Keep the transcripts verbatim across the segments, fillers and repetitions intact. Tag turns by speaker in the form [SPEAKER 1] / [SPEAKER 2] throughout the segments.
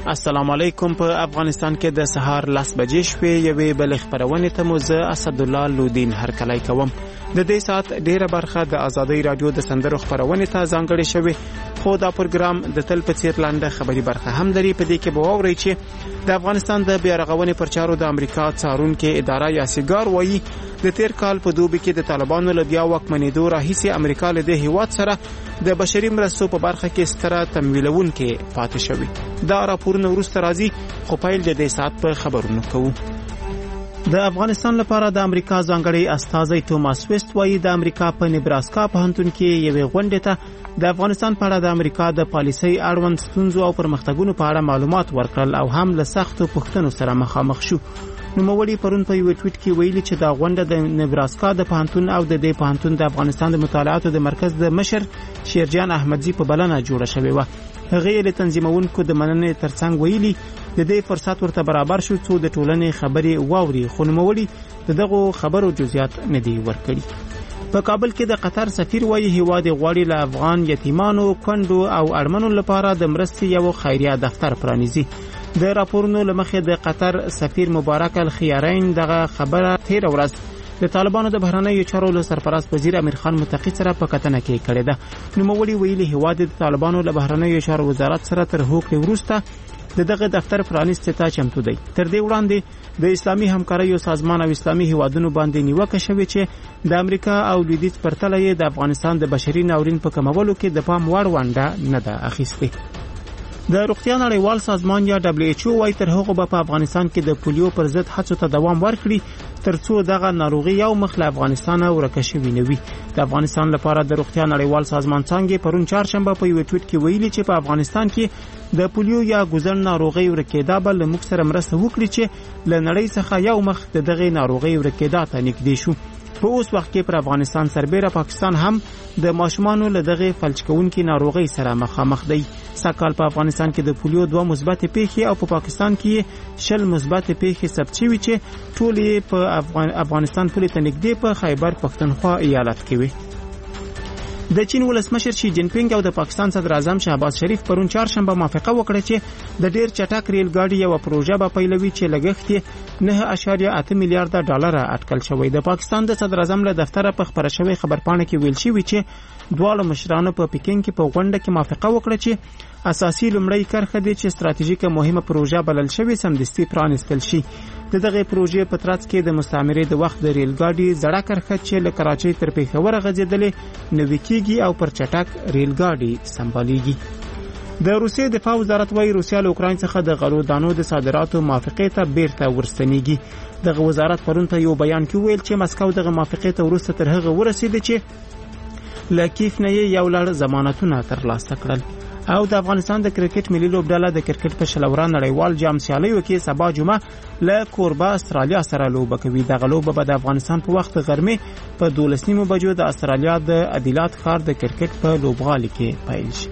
[SPEAKER 1] السلام علیکم. په افغانستان کې د سهار لس بجې شوې یوې بلې خپرونې ته مو زه اسدالله لودین هرکلی کوم. د دې ساعت ډیره برخه د ازادۍ رادیو د سندرو خپرونې ته ځانګړې شوې، خو دا پروګرام د تل په څیر لنډه خبري برخه هم لري. په دې کې به واورئ چې د افغانستان د بیا رغونې پر چارو د امریکا څارونکې اداره یا سیګار وایي د تیر کال په دوبي کې د طالبانو له بیا واکمنېدو راهیسې امریکا له دې هیواد سره د بشري مرستو په برخه کې ستره تمویلونکې پاتې شوی. دا راپورونه وروسته راځي، خو پیل د دې ساعت په خبرونو کوو. د افغانستان لپاره د امریکا ځانګړی استازی توماس ویست وایي د امریکا په نیبراسکا پوهنتون کې یوې غونډې ته د افغانستان په اړه د امریکا د پالیسۍ اړوند ستونزو او پرمختګونو په اړه معلومات ورکړل او هم له سختو پوښتنو سره مخامخ شو. نوموړي پرون په یو ټویټ کې ویلي چې دا غونډه د نیبراسکا د پوهنتون او د دې پوهنتون د افغانستان د مطالعاتو د مرکز د مشر شیرجان احمدزي په بلنه جوړه شوې وه. هغه له تنظیمونکو د مننې ترڅنګ ویلي د دې فرصت ورته برابر شو څو د ټولنې خبرې واوري، خو نوموړي د دغو خبرو جزئیات نه دي ورکړي. په کابل کې د قطر سفیر وایي هیواد غواړي له افغان یتیمانو، کونډو او اړمنو لپاره د مرستې یو خیریه دفتر پرانیزي. د راپورونو لمخې د قطر سفیر مبارک الخيارین دغه خبره تیر ورځ د طالبانو د بهرنیو چارو له سرپرست وزیر امیر خان متقی سره په کتنه کې کړې ده. نوموړي ویلي هیواد د طالبانو له بهرنیو چارو وزارت سره تر هوکړې وروسته د دغه دفتر پرانیستو ته چمتو دی. تر دې وړاندې د اسلامي همکاریو سازمان او اسلامي هیوادونو باندې نیوکه شوې چې د امریکا او لویدیځ پرتله یې د افغانستان د بشري ناورین په کمولو کې د پام وړ ونډه نه ده اخیستې. د روغتیا نړیوال سازمان یا دبليو ایچ او وايي تر هغه به په افغانستان کې د پولیو پر ضد هڅو ته دوام ورکړي ترڅو دغه ناروغي یو مخ له افغانستان ورکه شوی نه وي. د افغانستان لپاره د روغتیا نړیوال سازمان څنګه پرون چهارشنبه په یو ټویټ کې ویلي چې په افغانستان کې د پولیو یا ګوزن ناروغي ورکېدا بل موږ سره مرسته وکړي چې له نړۍ څخه یو مخ د دغه ناروغي ورکېدا ته نږدې شو. په اوس وخت کې پر افغانستان سربېره پاکستان هم د ماشومانو له دغه فلج کوونکې ناروغي سره مخامخ دی. سکهال په افغانستان کې د پولیو دوه مثبت پیښې او په پا پاکستان کې شل مثبت پیښې ثبت شوي چې ټولې په افغان افغانستان پولې ته نږدې په خیبر پښتونخوا ایالت کې وي. د چین ولسمشر شي جین پینګ او د پاکستان صدر اعظم شهباز شریف پرون چهارشنبه موافقه وکړه چې د ډیر چټک ریل ګاډي یو پروژه به پیلوي چې لګښت یې نه اعشاریه اته میلیارډ ډالر اټکل شوی. د پاکستان د صدر اعظم له دفتره په خبره شوی خبرپاڼه کې ویل شوی چې دواړو مشرانو په پکین کې په غونډه کې موافقه وکړه چې اساسي لومړی کرښه دي چې ستراتیژیکه مهمه پروژه بلل شوی سمدستي پرانیستل شي. د دغه پروژې په ترڅ کې د مستعمرې د وخت د ریل ګاډي زړه کرښه چې له کراچۍ تر پېښور غځېدلې نوې کېږي او پر چټک ریل ګاډي سمبالېږي. د روسیې دفاع وزارت وايي روسیا له اوکراین څخه د غلو دانو د صادراتو موافقې ته بیرته ورستنیږي. دغه وزارت پرون په یو بیان کې ویل چې مسکو دغه موافقې ته وروسته تر هغه ورسېده چې له کیف نه یو لړ ضمانتونه ترلاسه کړل. او د افغانستان د کرکټ ملي لوبډله د کرکټ په شلورا نړیوال جام سیالیو کې سبا جمعه له کوربه استرالیا سره لوبه کوي. دغه لوبه به د افغانستان په وخت غرمه په دولس نیمو بجو د استرالیا د ادیلات ښار د کرکټ په لوبغالي کې پیل شي.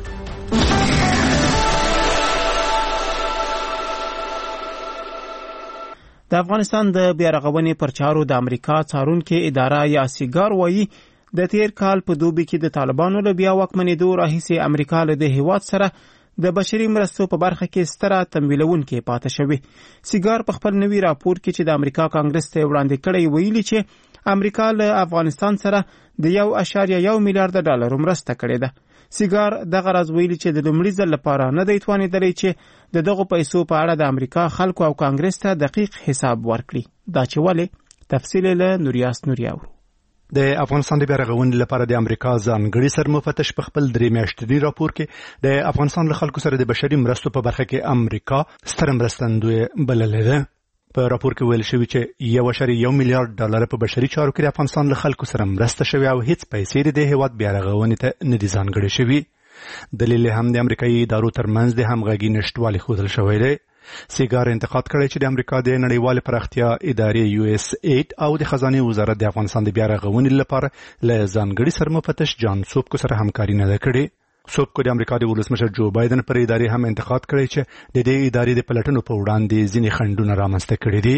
[SPEAKER 1] د افغانستان د بیا رغونې پر چارو د امریکا څارونکې اداره یا سیګار وایي د تیر کال په دوبي کې د طالبانو له بیا واکمنېدو راهیسې امریکا له د هیواد سره د بشري مرستو په برخه کې ستره تمویلونکې پاتې شوی. سیګار په خپل نوي راپور کې چې د امریکا کانګرس ته وړاندې کړی ویلي چې امریکا له افغانستان سره د یو اعشاریه یو میلیارډ ډالر مرسته کړې ده. سیګار دغه راز ویلي چې د لومړي ځل لپاره نه دی توانېدلی چې د دغو پیسو په اړه د امریکا خلکو او کانګرس ته دقیق حساب ورکړي. دا چې ولې تفصیل له نوریاس نوري اورو.
[SPEAKER 2] د افغانستان د بیا رغونې لپاره د امریکا ځانګړي سرمفتش په خپل درې میاشتني راپور کې د افغانستان له خلکو سره د بشري مرستو په برخه کې امریکا ستر مرستندوی بللې ده. په راپور کې ویل شوی چې یو اعشاریه یو میلیارډ ډالر په بشري چارو کې د افغانستان له خلکو سره مرسته شوې او هیڅ پیسې د هیواد بیا رغونې ته نه دي ځانګړې شوي. دلیل هم د امریکایي ادارو ترمنځ د همغږي نشټوالي ښودل شوی دی. سیګار انتقاد کړی چې د امریکا د نړیوال پراختیا ادارې یو اس ایډ او د خزانه وزارت د افغانستان د بیا رغونې لپاره له ځانګړي سرمفتش جان سوبکو سره همکاري نه ده کړې. سوبکو د امریکا د ولسمشر جو بایدن پر ادارې هم انتقاد کړی چې د دې ادارې د پلټنو په وړاندې ځینې خنډونه رامنځته کړي دي.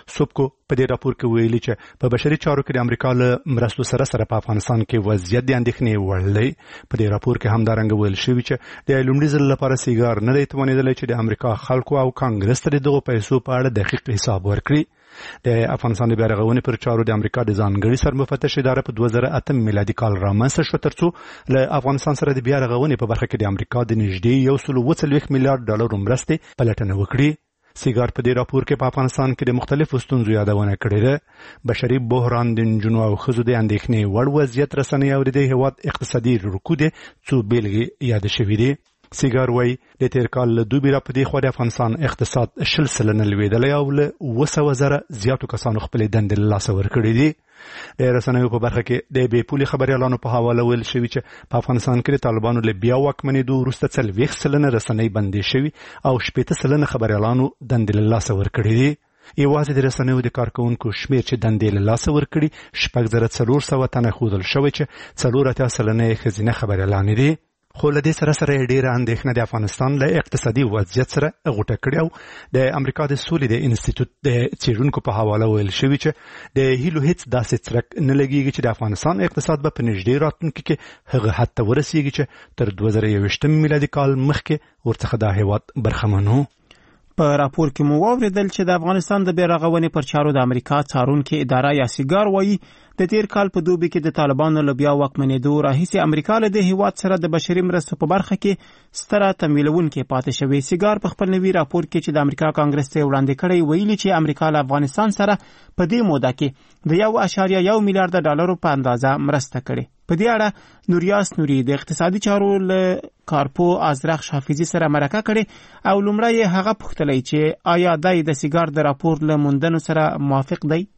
[SPEAKER 2] سوبکو په دې راپور کې ویلي چې په بشري چارو کې د امریکا له مرستو سره سره په افغانستان کې وضعیت د اندېښنې وړ دی. په دې راپور کې همدارنګه ویل شوی چې د لومړي ځل لپاره سیګار نه دی توانېدلی چې د امریکا خلکو او کانګرس ته دغه پیسو په اړه دقیق حساب ورکړي. د افغانستان د بیارغونې پر چارو د امریکا د ځانګړي سرمفتش اداره په دوه زره اته میلادي کال رامنځته شو ترڅو له افغانستان سره د بیارغونې په برخه کې د امریکا د نږدې یو سل اووه څلوېښت میلیارډ ډالرو مرستې پلټنه وکړي. سیګار په دې راپور کې په افغانستان کې د مختلفو ستونزو یادونه کړې ده. بشري بحران، د نجونو او ښځو د اندېښنې وړ وضعیت، رسنۍ او د دې هېواد اقتصادي رکود څو بیلګې یاد شوي دي. سیګار وایي د تیر کال له دوبي را په دې خوا د افغانستان اقتصاد شل سلنه لوېدلی او له اوه سوه زره زیاتو کسانو خپلې دندې له لاسه ورکړې دي. د رسنیو په برخه کې د بې پولې خبریالانو په حواله ویل شوي چې په افغانستان کې د طالبانو له بیا واکمنېدو وروسته څلوېښت سلنه رسنۍ بندې شوي او شپېته سلنه خبریالانو دندې له لاسه ورکړې دي. یوازې د رسنیو د کارکوونکو شمېر چې دندې له لاسه ورکړي شپږ زره څلور سوه تنه ښودل شوی چې څلور اتیا سلنه یې ښځینه خبریالانې دي. خو له دې سره سره ډېره اندېښنه د افغانستان له اقتصادي وضعیت سره غوټه کړې او د امریکا د سولې د انسټیټوټ د څېړونکو په حواله ویل شوي چې د هیلو هیڅ داسې څرک نه لګېږي چې د افغانستان اقتصاد به په نږدې راتلونکي کې هغه حد ته ورسېږي چې تر دوه زره یوویشتم میلادي کال مخکې ورڅخه دا هېواد برخمن و.
[SPEAKER 1] په راپور کې مو واورېدل چې د افغانستان د بیارغونې پر چارو د امریکا څارونکې اداره یا سیګار وایي د تیر کال په دوبي کې د طالبانو له بیا واکمنېدو راهیسې امریکا له دې هېواد سره د بشري مرستو په برخه کې ستره تمویلونکې پاتې شوې. سیګار په خپل نوي راپور کې چې د امریکا کانګرس ته وړاندې کړی ویلي چې امریکا له افغانستان سره په دې موده کې د یو اعشاریه یو میلیارډ ډالرو په اندازه مرسته کړې. په دې اړه نوریاس نوري د اقتصادي چارو له کارپو ازرخ حافظي سره مرکه کړې او لومړی هغه پوښتلی چې آیا دای د سیګار د راپور له موندنو سره موافق دی؟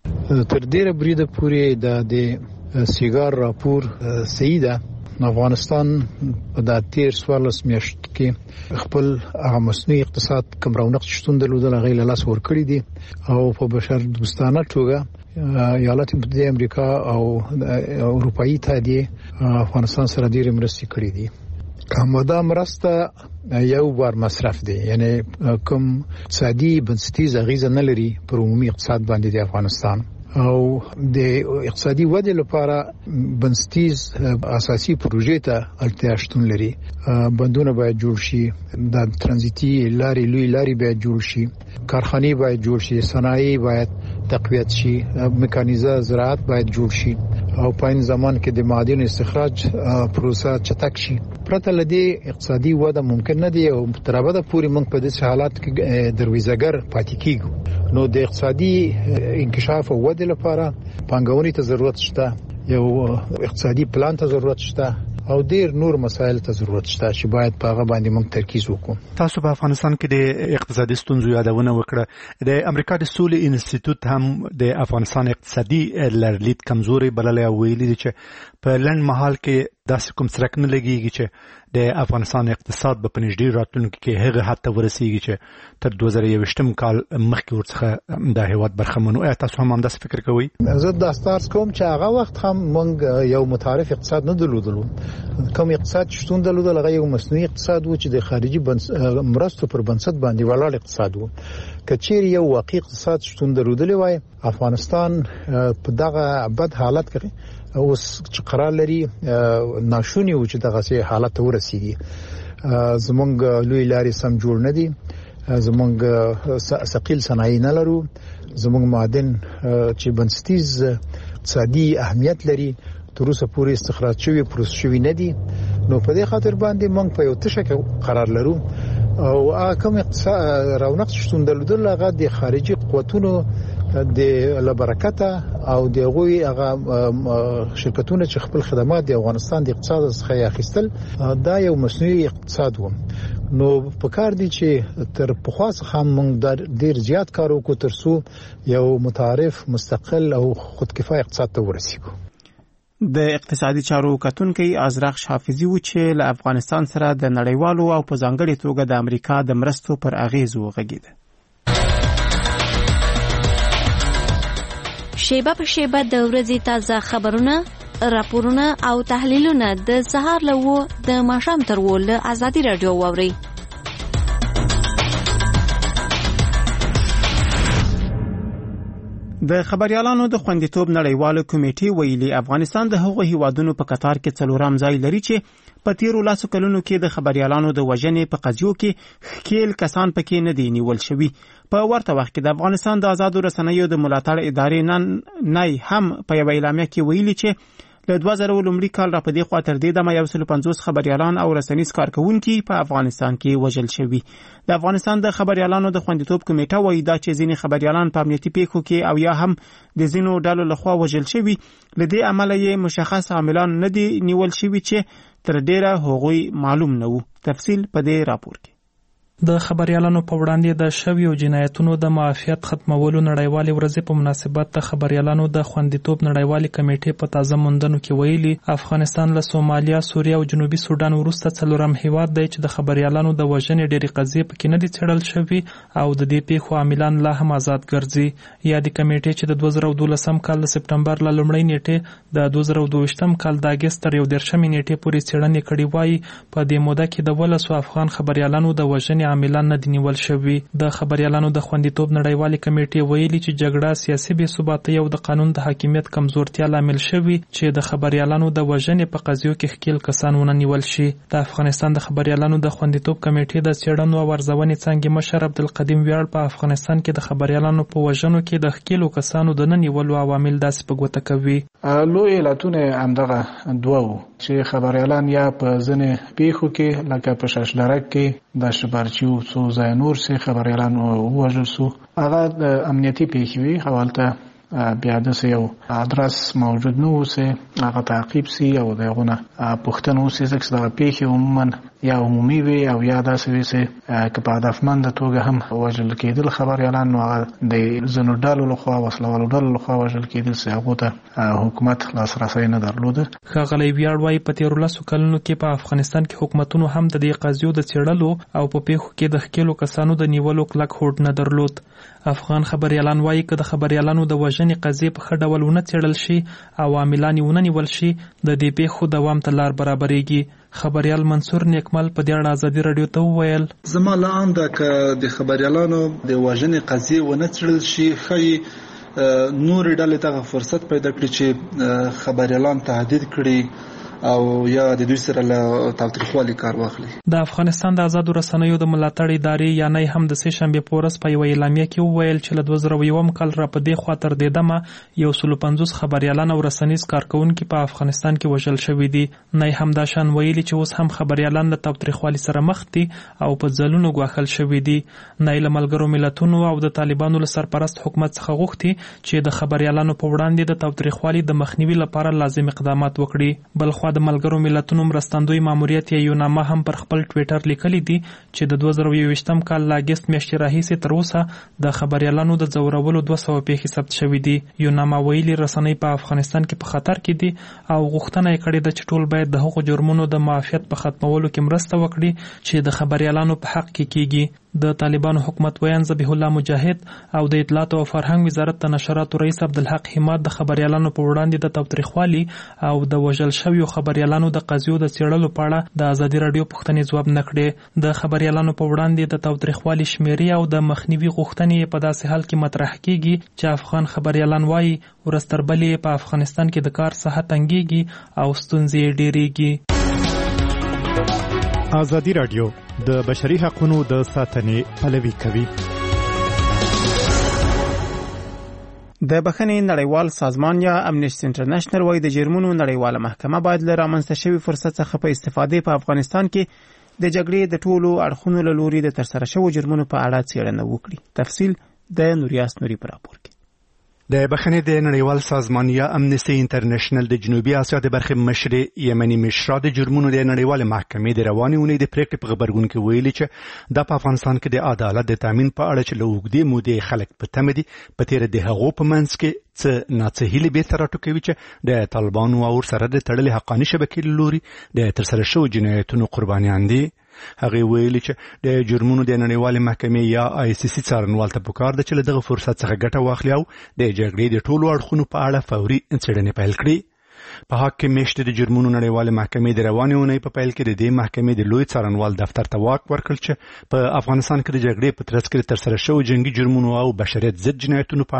[SPEAKER 3] تر ډیره بریده پورې د سیګار راپور صحیح ده. افغانستان په د تیر څوارلس میاشتو کې خپل هغه مصنوعي اقتصاد کوم رونق شتون درلودل هغه له لاسه ورکړي دي او په بشر دوستانه توګه ایالات متحده امریکا او اروپאי اتحادیه افغانستان سره ډېرې مرستې کړې دي. کومه مرسته یو بار مصرف دی، یعنی کوم اقتصادي بنسټیز اغیزه نه لري پر عمومي اقتصاد باندې د افغانستان او د اقتصادي ودې لپاره بنسټیز اساسي پروژې ته اړتیا شتون لري. بندونه باید جوړ شي، د ترانزیتي لارې لوی لارې باید جوړ شي، کارخانې باید جوړ شي، صنایع باید تقویت شي، میکانیزه زراعت باید جوړ شي او په این زمان کې د معادن استخراج پروسه چټک شي. پرته لدی اقتصادي وده ممکن نه دی او تر ابده پورې موږ په دې حالات کې درویزګر پاتې کیږو. نو د اقتصادي انکشاف او ودې لپاره پانګونې ته ضرورت شته، یو اقتصادي پلان ته ضرورت شته او ډیر نور مسایل ته ضرورت شته چې باید په هغه باندې موږ ترکیز وکړو.
[SPEAKER 2] تاسو په افغانستان کې د اقتصادي ستونزو یادونه وکړه. د امریکا د سولې انسټیټوټ هم د افغانستان اقتصادي لرلید کمزوري بللی او ویلي دي چې په لنډ مهال کې داسې کوم څرک نه لګېږي چې د افغانستان اقتصاد به په نږدې راتلونکي کې هغه حد ته ورسېږي چې تر دوه زره یوویشتم کال مخکې ورڅخه دا هېواد برخمن و. آیا تاسو هم همداسې فکر کوئ؟
[SPEAKER 3] زه دا ستارس کوم چې هغه وخت هم موږ یو متعارف اقتصاد نه درلودلو. کوم اقتصاد شتون درلودل هغه یو مصنوعي اقتصاد و چې د خارجي مرستو پر بنسټ باندې ولاړ اقتصاد و. که چیرې یو واقعي اقتصاد شتون درلودلی وای افغانستان په دغه بد حالت کې اوس چې قرار لري ناشونی و چې دغه سي حالت ته ورسیږي. زمونږ لوی لارې سم جوړ نه دي، زمونږ ثقيل صنایع نه لرو، زمونږ معادن چې بنسټیز اقتصادي اهمیت لري تر اوسه پورې استخراج شوی پروسس شوی نه دي. نو په دې خاطر باندې موږ په یو تشه کې قرار لرو او کوم اقتصاد رونق شتون درلودل هغه د خارجي قوتونو د لبرکته او د غوي هغه شرکتونه چې خپل خدمات د افغانستان د اقتصاد څخه اخیستل دا یو مصنوعي اقتصاد و. نو په کار دي چې تر پخوا څخه موږ ډیر زیات کار وکړو ترڅو یو متعارف مستقل او خودکفایه اقتصاد ته ورسیږو.
[SPEAKER 1] د اقتصادي چارو کتونکي ازرخ حافظي و چې له افغانستان سره د نړیوالو او په ځانګړي توګه د امریکا د مرستو پر اغیزو غږیده.
[SPEAKER 4] شیبه په شیبه د ورځې تازه خبرونه، راپورونه او تحلیلونه د سهار له و د ماښام تر و له ازادي رادیو واورئ.
[SPEAKER 1] د خبريالانو د خوندیتوب نړیواله کمیټې ویلي افغانستان د هغو هیوادونو په قطار کې څلورم ځای لري چې په تیرو لاسو کلونو کې د خبريالانو د وژنې په قضیو کې ښکیل کسان پکې نه دي نیول شوي. په ورته وخت کې د افغانستان د آزادو رسنیو د ملاتړ ادارې نن نه هم په یوه اعلامیه کې ویلي چې له دوه زره لومړي کال را په دې خوا تر دې دمه یو سل پنځوس خبريالان او رسنیز کارکونکي په افغانستان کې وژل شوي. د افغانستان د خبريالانو د خوندیتوب کمیټه وایي دا چې ځینې خبريالان په امنیتي پیښو کې او یا هم د ځینو ډلو لخوا وژل شوي، له دې امله یې مشخص عاملان نه دي نیول شوي چې تر ډیره هغوی معلوم نه وو. تفصیل په دې راپور کې.
[SPEAKER 5] د خبريالانو په وړاندې د شویو جنایتونو د معافیت ختمولو نړیوالې ورځې په مناسبت د خبريالانو د خوندیتوب نړیوالې کمیټې په تازه موندنو کې ویلي افغانستان له سومالیا، سوریه او جنوبي سودان وروسته څلورم هیواد دی چې د خبريالانو د وژنې ډېرې قضیې پکې نه دي څېړل شوي او د دې پیښو عاملان لا هم آزاد ګرځي. یادې کمیټې چې د دوه زره دولسم کال د سپټمبر له لومړۍ نیټې د دوه زره دوهویشتم کال د اګست تر یو دېرشمې نیټې پورې څېړنې کړې وایي په دې موده کې د ولسو افغان خبريالانو د وژنې عاملان نه دي نیول شوي. د خبريالانو د خوندیتوب نړیوالې کمیټې ویلي چې جګړه، سیاسي بې ثباتۍ او د قانون د حاکمیت کمزورتیا لامل شوي چې د خبريالانو د وژنې په قضیو کې ښکیل کسان ونه نیول شي. د افغانستان د خبريالانو د خوندیتوب کمیټې د څېړنو او ارزونې څانګې مشر عبدالقدیم ویاړ په افغانستان کې د خبريالانو په وژنو کې د ښکیلو کسانو د نه نیولو عوامل داسې په ګوته کوي.
[SPEAKER 3] لوی علتونه همدغه دوه وو چې خبريالان یا په ځینې پیښو کې لکه په شاشلرک کې د شبرچیو څو ځای نور سي خبريالان ووژل سو، هغه د امنیتي پیښې وي. حوالته بیا داسې یو ادرس موجود نه اوسي، هغه تعقیب سي او دغه پوښتنه اوسي چې دغه پیښې عموما یا عمومي وي او یا داسې وي چې که په هدفمنده توګه هم وژل کېدل خبريالان، نو هغه د ځینو ډلو لخوا وسلوالو ډلو لخوا وژل کېدل چې هغو ته حکومت لاسرسی نه درلوده.
[SPEAKER 5] ښاغلی ویاړ وایي په تېرو لسو کلونو کې په افغانستان کې حکومتونو هم د دې قضیو د څېړلو او په پیښو کې د ښکیلو کسانو د نیولو کلک هوډ نه درلود. افغان خبريالان وایي که د خبريالانو د وژنې قضیې په ښه ډول ونه څېړل شي او عاملان یې ونه نیول شي، د دې پیښو دوام ته لار برابرېږي. خبريال منصور نیکمل په دې اړه ازادي راډیو ته وویل
[SPEAKER 6] زما له انده که د خبريالانو د وژنې قضیې ونه څېړل شي، ښایي نورې ډلې ته فرصت پیدا کړي چې خبريالان تهدید کړي او یا د دوی سره له تاوتریخوالي کار واخلي.
[SPEAKER 5] د افغانستان د آزادو رسنیو د ملاتړ ادارې یعنی هم د سې شنبې په ورځ په یوه اعلامیه کې وویل چې له دوه زره یوم کال را په دې خوا تر دې دمه یو سل پنځوس خبريالان او رسنیز کارکونکي په افغانستان کې وژل شوي دي. نه هم دا شان ویلي چې اوس هم خبريالان له تاوتریخوالي سره مخ دي او په ځلونو ګواښل شوي دي. نه له ملګرو ملتونو او د طالبانو له سرپرست حکومت څخه غوښتي چې د خبريالانو په وړاندې د تاوتریخوالي د مخنیوي لپاره لازم اقدامات وکړي. بل خو د ملګرو ملتونو مرستندوی ماموریت یا یوناما هم پر خپل ټویټر لیکلی دي چې د دوه زره یوویشتم کال له اګست میاشتې راهیسې تر اوسه د خبريالانو د ځورولو دوه سوه پیښې ثبت شوي دي. یوناما ویلي رسنۍ په افغانستان کې په خطر کې دي او غوښتنه یې کړې ده چې ټول باید د هغو جرمونو د معافیت په ختمولو کې مرسته وکړي چې د خبريالانو په حق کې کیږي. د طالبانو حکومت ویان ذبیح الله مجاهد او د اطلاعات او فرهنګ وزارت د نشراتو رئیس عبدالحق حماد د خبريالانو په وړاندې د تاوتریخوالي او د وژل شویو خبريالانو د قضیو د څېړلو په اړه د ازادي راډیو پوښتنې ځواب نه کړې. د خبريالانو په وړاندې د تاوتریخوالي شمیرې او د مخنیوي غوښتنې په داسې حال کې مطرح کیږي چې افغان خبريالان وایي ورځ تر بلې په افغانستان کې د کار ساحه تنګیږي او ستونزې ډېرېږي.
[SPEAKER 2] ازادي راډیو د بشري حقوقو د ساتنې پلوي کوي.
[SPEAKER 1] د بخښنې نړیوال سازمان یا امنیسټي انټرنیشنل وايي د جرمونو نړیواله محکمه باید له رامنځته شوي فرصت څخه په استفادې په افغانستان کې د جګړې د ټولو اړخونو له لوري د ترسره شوو جرمونو په اړه څېړنه وکړي. تفصیل د نوریاس نوري په راپور کې.
[SPEAKER 2] د بخښنې د نړیوال سازمان یا امنیسټي انټرنیشنل د جنوبي اسیا د برخې مشر یمني مشرا د جرمونو د نړیوال محکمې د روانې اونۍ د پریکړې په خبرګون کې ویلي چې د افغانستان کې د عدالت د تامین په اړه چې له اوږدې مودې خلک په تمه دي په تېره د هغو په منځ کې څه ناڅهیلې بیرته راټوکوي چې د طالبانو او ورسره د تړلې حقاني شبکې له لوري د ترسره شوو جنایتونو قربانیان دي. هغه ویلي چې د جرمونو د نړیوالې محکمې یا آی سی سی څارنوال ته پکار ده چې له دغه فرصت څخه ګټه واخلي او د جګړې د ټولو اړخونو په اړه فوري څېړنې پیل کړي. په حق کې میشته د جرمونو نړیوالې محکمې د روانې اونۍ په پیل کې د دې محکمې د لوی څارنوال دفتر ته واک ورکړل چې په افغانستان کې د جګړې په ترڅ کې ترسره شوو جنگي جرمونو او بشریت ضد جنایتونو په اړه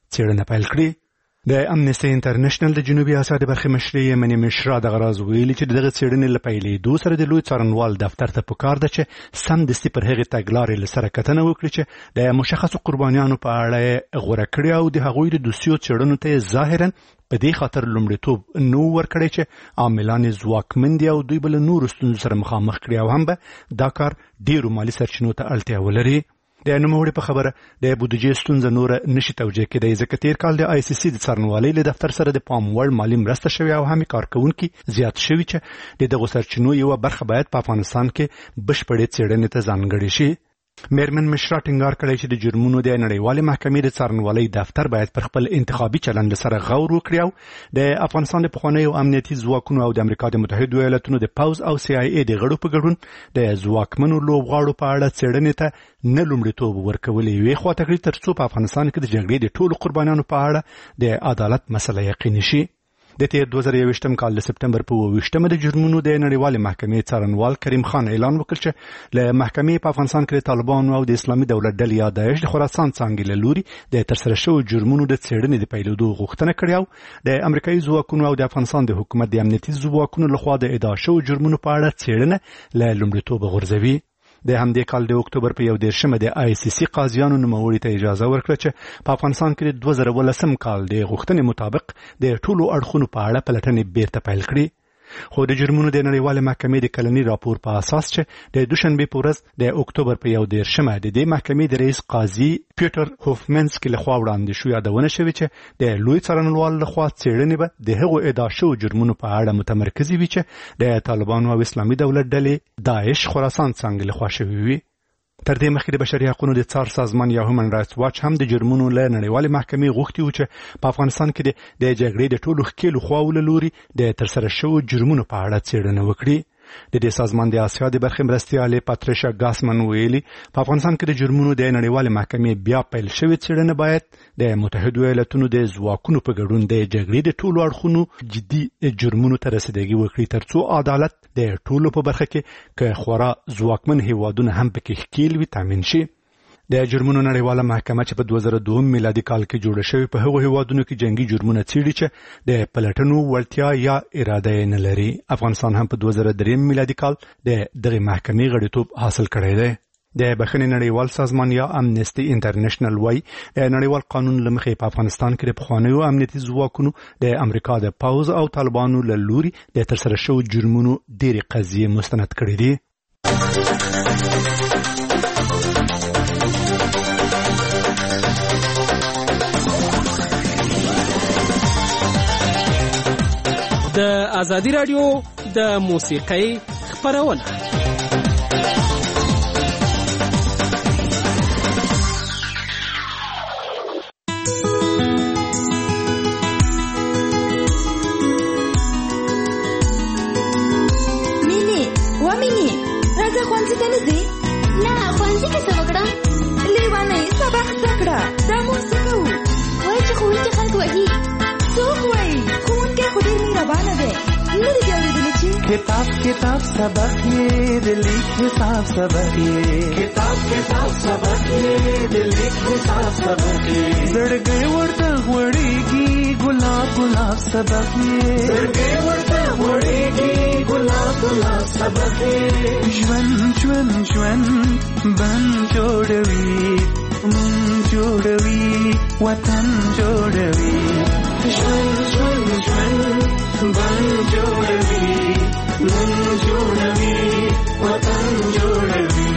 [SPEAKER 2] څېړنه پیل کړې. د امنیستي انټرنیشنل د جنوبي اسیا د برخې مشرې یمني مشرا د غراز ویلي چې دغه څېړنې لپاره دوه سره د لوی څارنوال دفتر ته پکار ده چې سم دستي پر هغه تګلارې لسره کتنه وکړي چې د مشخصو قربانیانو په اړه غوړه کړی او د هغوی د دوسیو څېړنو ته ظاهرا په دې خاطر لومړیتوب نو ورکړی چې عاملان ځواکمن دي او دوی بل نور ستونزو سره مخامخ کړي او هم به دا کار ډیرو مالي سرچینو ته اړتیا ولري. د نوموړي په خبره د بودیجې ستونزه نور نشي توجیه کېدای ځکه تیر کال د آی سی سی د څارنوالۍ له دفتر سره د پام وړ مالي مرسته شوې او هم کارکونکي زیات شوي چې د دغو سرچینو یوه برخه باید په افغانستان کې بشپړې څېړنې ته ځانګړې شي. میرمن مشرا ټینګار کړی چې د جرمونو د نړیوالې محکمې د څارنوالۍ دفتر باید پر خپل انتخابي چلند سره غور وکړي او د افغانستان د پخوانیو امنیتي ځواکونو او د امریکا د متحدو ایالاتونو د پوز او سی آی ای د غړو په ګډون د ځواکمنو لوبغاړو په اړه څېړنې ته نه لومړیتوب ورکول یوې خواته کړي تر څو په افغانستان کې د جګړې د ټولو قربانیانو په اړه د عدالت مسله یقیني شي. د تیر دوه زره یوویشتم کال د سپتمبر په اووه ویشتمه د جرمونو د نړیوالې محکمې څارنوال کریم خان اعلان وکړ چې له محکمې په افغانستان کې د طالبانو او د اسلامي دولت ډلې یا داعش د خراسان څانګې له لوري د ترسره شویو جرمونو د څېړنې د پیلېدو غوښتنه کړې او د امریکایي ځواکونو او د افغانستان د حکومت د امنیتي ځواکونو لخوا د ادعا شویو جرمونو په اړه څېړنه له لومړیتوبه غورځوي. د همدې کال د اکتوبر په یو دېرشمه د آی سی سی قاضیانو نوموړي ته اجازه ورکړه چې په افغانستان کې د دوه زره ولسم کال د غوښتنې مطابق د ټولو اړخونو په اړه پلټنې بیرته پیل کړي. خو د جرمونو د نړیوالې محکمې د کلني راپور په اساس چې د دوشنبه په ورځ د اکتوبر په یو دېرشمه د دې محکمې د رئیس قاضي پیټر هوفمنسکي لخوا وړاندې شو یادونه شوې چې د لوی څارنوال لخوا څېړنې به د هغو ادعا شوو جرمونو په اړه متمرکزې وي چې د طالبانو او اسلامي دولت ډلې داعش خراسان څانګې لخوا شوې وي. تر دې مخکې د بشري حقوقو د څار سازمان یا هیومن رایټس واچ هم د جرمونو له نړیوالې محکمې غوښتي و چې په افغانستان کې د جګړې د ټولو ښکېلو خواوو له لوري د ترسره شوو جرمونو په اړه څېړنه وکړي. د دې سازمان د اسیا د برخې مرستیالې پاتریشا ګاسمن ویلي په افغانستان کې د جرمونو د نړیوالې محکمې بیا پیل شوې څېړنه باید د متحدو ایالاتونو د ځواکونو په ګډون د جګړې د ټولو اړخونو جدي جرمونو ته رسیدګي وکړي تر څو عدالت د ټولو په برخه کې که خورا ځواکمن هیوادونه هم پکې ښکیل وي تامین شي. د جرمونو نړیواله محکمه چې په دوه زره دوه میلادي کال کې جوړه شوې په هغو هیوادونو کې جنگي جرمونه څېړي چې د پلټنو وړتیا یا اراده یې نه لري. افغانستان هم په دوه زره درې میلادي کال د دغې محکمې غړیتوب حاصل کړی دی. د بخښنې نړیوال سازمان یا امنیستي انټرنیشنل وايي د نړیوال قانون له مخې په افغانستان کې د پخوانیو امنیتي ځواکونو د امریکا د پوز او طالبانو له لوري د ترسره شوو جرمونو ډېرې قضیې مستند کړي دي.
[SPEAKER 7] د ازادي رادیو د موسیقۍ خپرونه
[SPEAKER 8] مینې و مینې راځه ښوونځي ته نه ځې؟
[SPEAKER 9] نه ښوونځي کې څه وکړم؟
[SPEAKER 8] لیونۍ سبق زده کړه. دا مونږ څه کوو؟
[SPEAKER 9] وایي چې ښوونکي خلک وهي.
[SPEAKER 8] څوک وایي؟ ښوونکی خو ډېر مهربانه دی. نه دې اورېدلې چې
[SPEAKER 10] کتاب کتاب سبق یې د لیک حساب سبق یې کتاب کتاب سبق یې د لیک حساب سبق یې زړګی ورته غوړېږي ګلاب ګلاب سبق یې زړګی ورته غوړېږي ګلاب ګلاب سبق یې ژوند ژوند ژوند بند جوړوي مون جوړوي وطن جوړوي ژوند ژوند ژوند بند جوړوي من جوړوي وطن جوړوي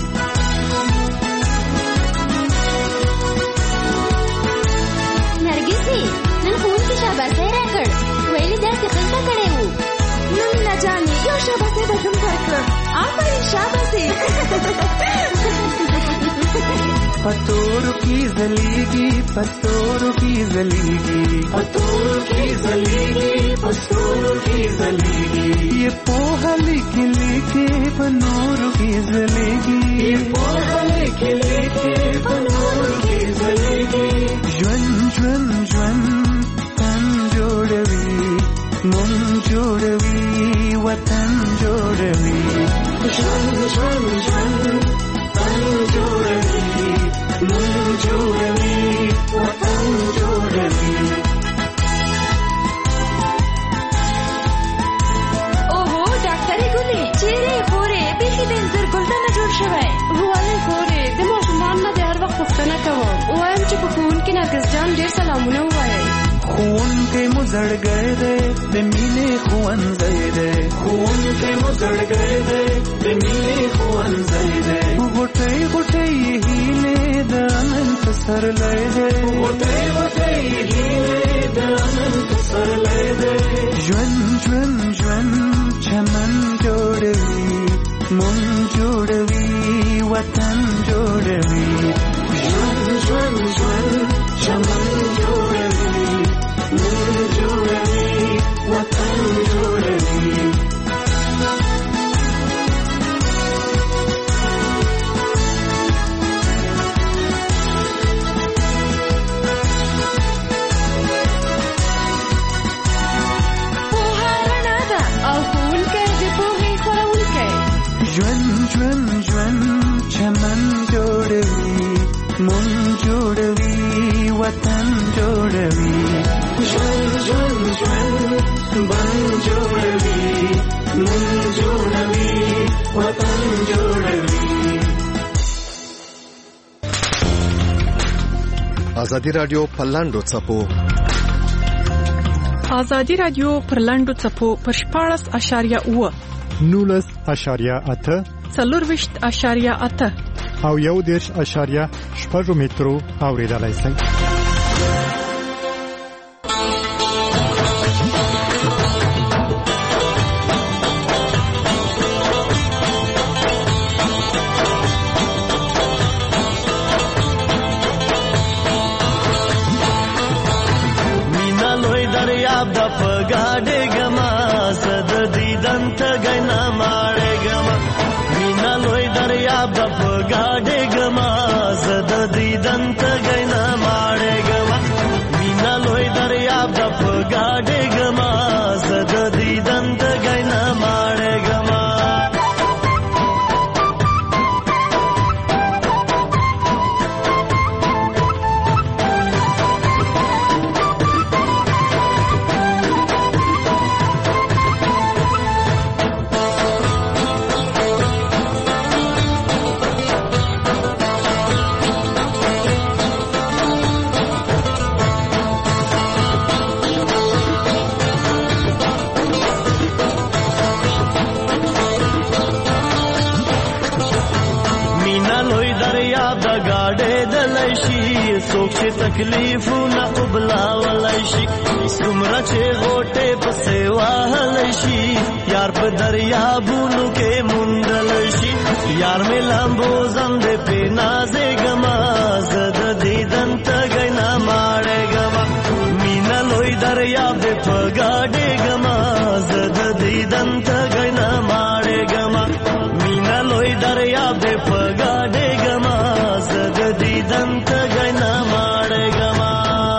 [SPEAKER 9] نرګسي نن ښوونکي شاباسي راکړ ویلي داسې ښه زده کړی وو.
[SPEAKER 8] نو مینا جانې یو شاباسي به هم درکړم. آفرین شاباسي.
[SPEAKER 10] پتورو کی زلیگی پتورو کی زلیگی پتورو کی زلیگی پتورو کی زلیگی یہ پوہا لکھ لکھے پنورو کی زلیگی یہ پوہا لکھ لکھے پنورو کی زلیگی جون جون جون تن جوڑوی من جوڑوی وطن جوڑوی جون جون جون تن جوڑوی مونږ جوړوي وطن جوړوي.
[SPEAKER 11] اوهو ډاکټرې ګلې چیرې خورې بیخي د انځر ګلدانه جوړ شوی.
[SPEAKER 12] ولې خورې د ماشومان نه د هر وخت پوښتنه کوم. وایم چې په ښوونکي نرګس جان ډېر سلامونه ووایئ.
[SPEAKER 10] ښوونکی مو زړګی دی د مینې ښوونځی دی. ښوونکی مو زړګی دی د مینې ښوونځی دی. غوټۍ غوټۍ هیلې د امن پسرلی دی. غوټۍ غوټۍ هیلې د امن پسرلی دی. ژوند ژوند ژوند چمن جوړوي مونږ جوړوي وطن جوړوي. ژوند ژوند ژوند چمن جوړوي مونږ جوړوي وطن جوړوي.
[SPEAKER 12] پوهه رڼا ده او ښوونکی د پوهې خپروونکی.
[SPEAKER 10] ژوند ژوند ژوند چمن جوړوي مونږ جوړوي وطن جوړوي. ژوند ژوند ژوند بن جوړوي مونږ جوړوي وطن جوړوي.
[SPEAKER 13] ازادي رادیو پر لاندو څپو
[SPEAKER 14] ازادي رادیو پر لاندو څپو پر شپاړس اشاریه اوه
[SPEAKER 2] نولس اشاریه اته
[SPEAKER 14] څلورویشت اشاریه اته
[SPEAKER 2] او یو دېرش اشاریه شپږ مترو اوریدلای شئ.
[SPEAKER 10] مینا لوی دریاب د پګاډې ګما زد دیدن ته غنا ماړې ګما. مینا لوی دریاب د پګاډې ګما زد دیدن ته غنا ماړې ګما. مینا لوی دریاب د پګاډې ګما زد دیدن ته غنا ماړې ګما. څوک چې تکلیفونه قبلاولی شي څومره چې غوټې پسې وهلی شي یار په دریابونو کې موندلی شي. یار مې لامبو زم دې پې نازېږمه زه د دیدن تږی نه ماړېږمه. مینه لوی دریاب دې په ګاډېږمه زه د دیدن تږی نه ماړېږمه. مینه لوی دریاب دې په ګاډېږمه زه د دیدن تږی نه ماړېږمه.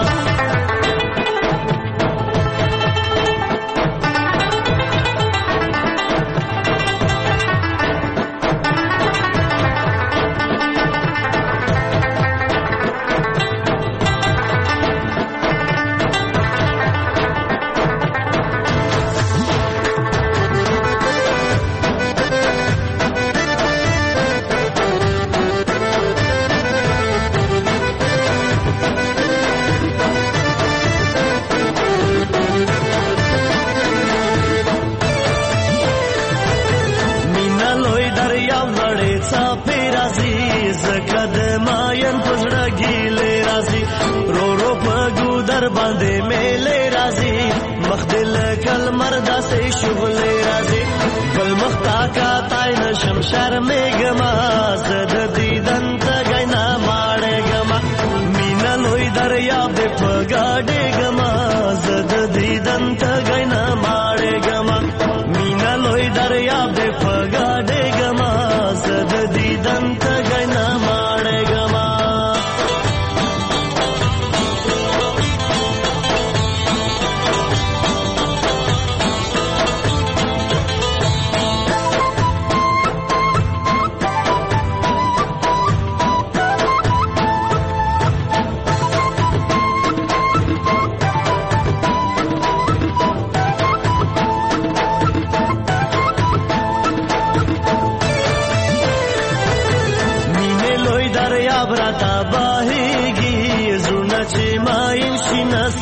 [SPEAKER 10] باندې میلې راځي مخ دل کل مردا سي شغلې راځي بل مختا کا تای نشم شرمېږما زد دیدن تګای نه ماړېږما. مینا لوی دریاب دې په ګاډېږما زد دیدن تګای نه ماړېږما. مینا لوی دریاب دې په ګاډېږما زد دیدن تګای نه ماړېږما.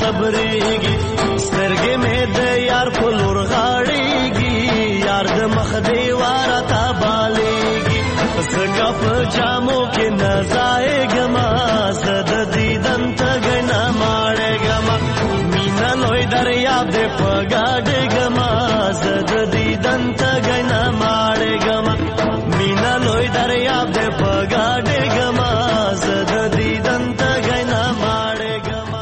[SPEAKER 10] صبرېږي سترګې مې د یار په لور غاړېږي یار د مخ دیواره تا بالېږي زګه په جامو کې نه ځایږما زه د دیدن تږی نه ماړېږما مینه لوی دریاب دی په ګاډېږما زه د دیدن تږی نه ماړېږما مینه لوی دریاب دی په ګاډېږما زه د دیدن تږی نه ماړېږما.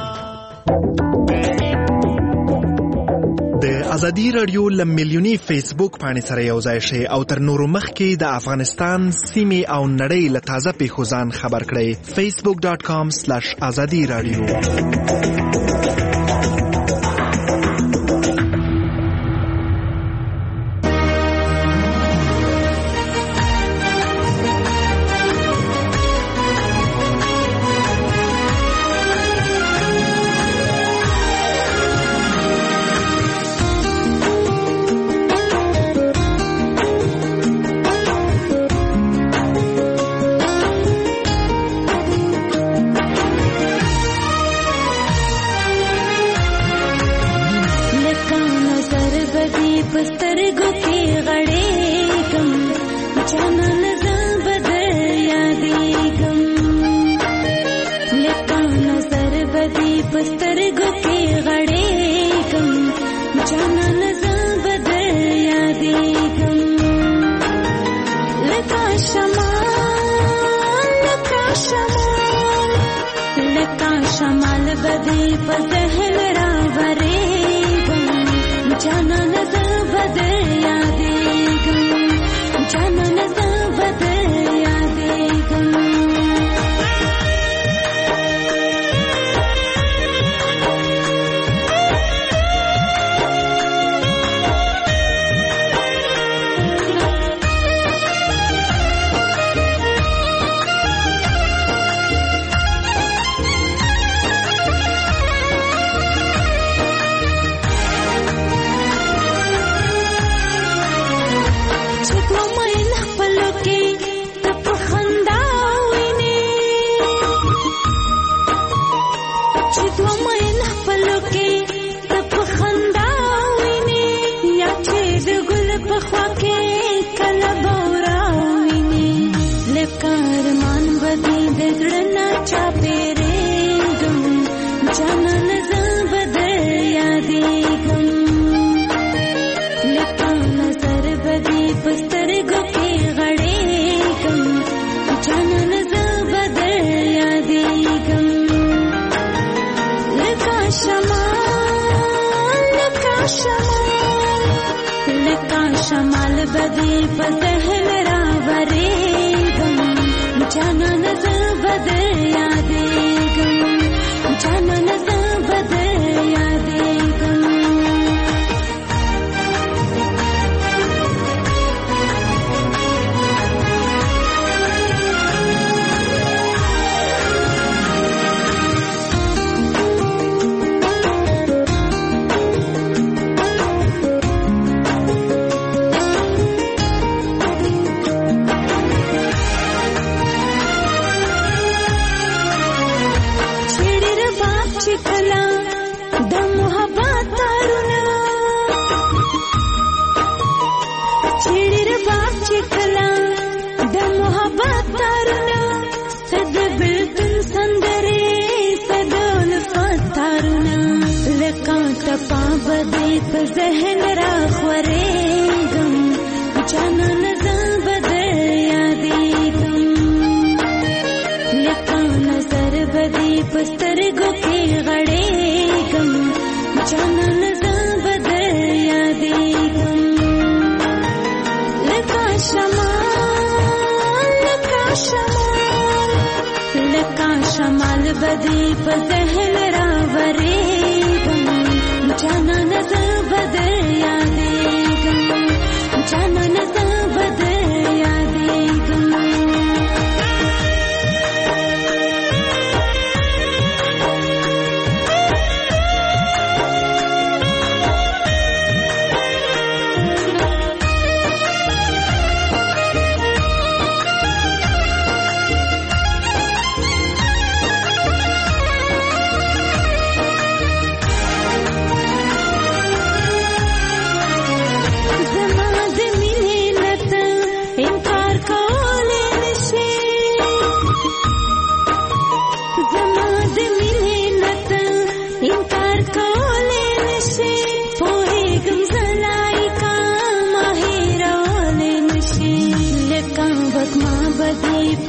[SPEAKER 13] د ازادي رادیو له میلیوني فیسبوک پاڼې سره یو ځای شئ او تر نورو مخکې د افغانستان سیمې او نړۍ له تازه پیښو ځان خبر کړئ. فیسبوک ډاټ کام سلیش ازادي رادیو.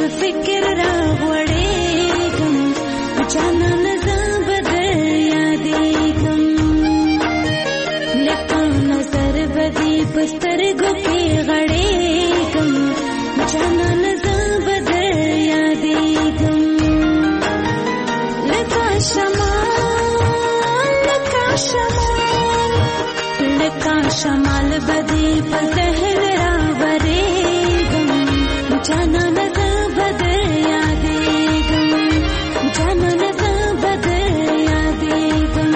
[SPEAKER 15] فکر را غوړېږم چانا نظر بدل یادېږم لکه نظر بدی پسترګو کې غړېږم چانا نظر بدل یادېږم لکه شمال لکه شمال لکه شمال بدی په زهر را ورېږم چانا نظر بدل یادېږم چانا نظر بدل یادېږم.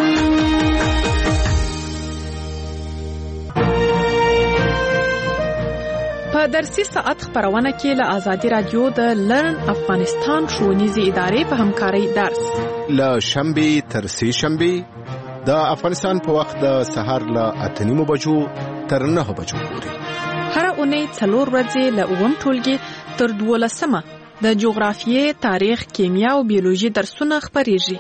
[SPEAKER 14] په درسي ساعت خبرونه کې له آزادي رادیو د لرن افغانستان ښوونیزې ادارې په همکارۍ درس
[SPEAKER 16] له شنبې تر سې شنبې د افغانستان په وخت د سهار له اته نیمو بجو تر نهو بجو پورې
[SPEAKER 14] هره اونۍ څلور ورځې له اووم ټولګي تر دولسمه د جغرافیې، تاریخ، کیمیا او بیولوژي درسونه خپریږي.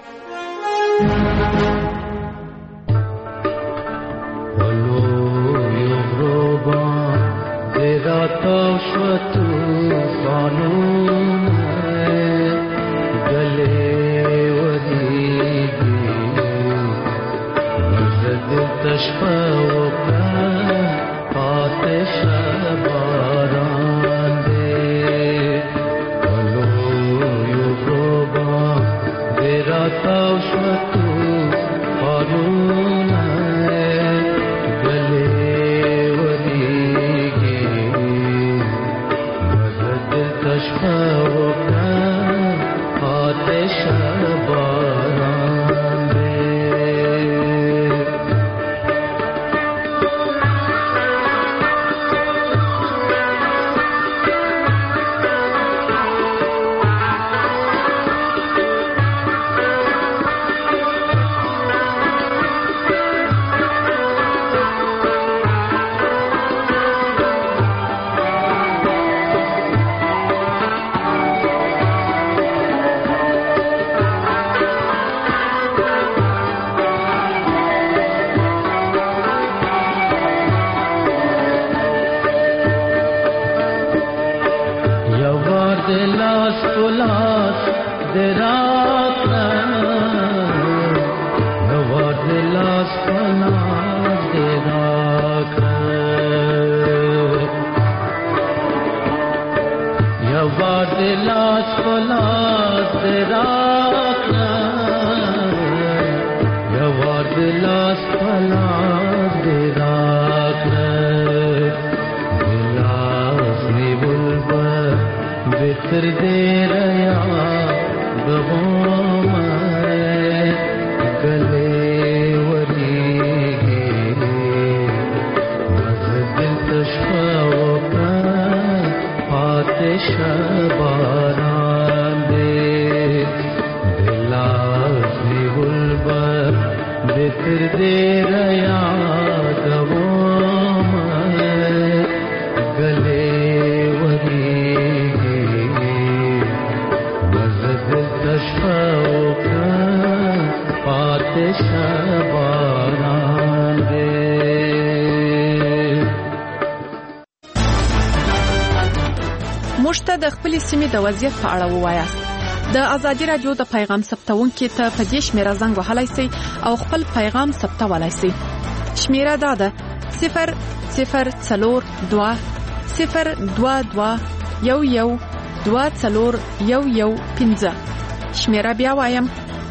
[SPEAKER 14] موږ ته د خپل سیمې د وضعیت په اړه ووایاست. د آزادي رادیو د پیغام ثبتونکو ته په دې شمیره زنګ وهلای شئ او خپل پیغام ثبتولای شئ. شمیره دا ده صفر صفر څلور دوه صفر دوه دوه یو یو دوه څلور یو یو پنځه. شمیره بیا وایم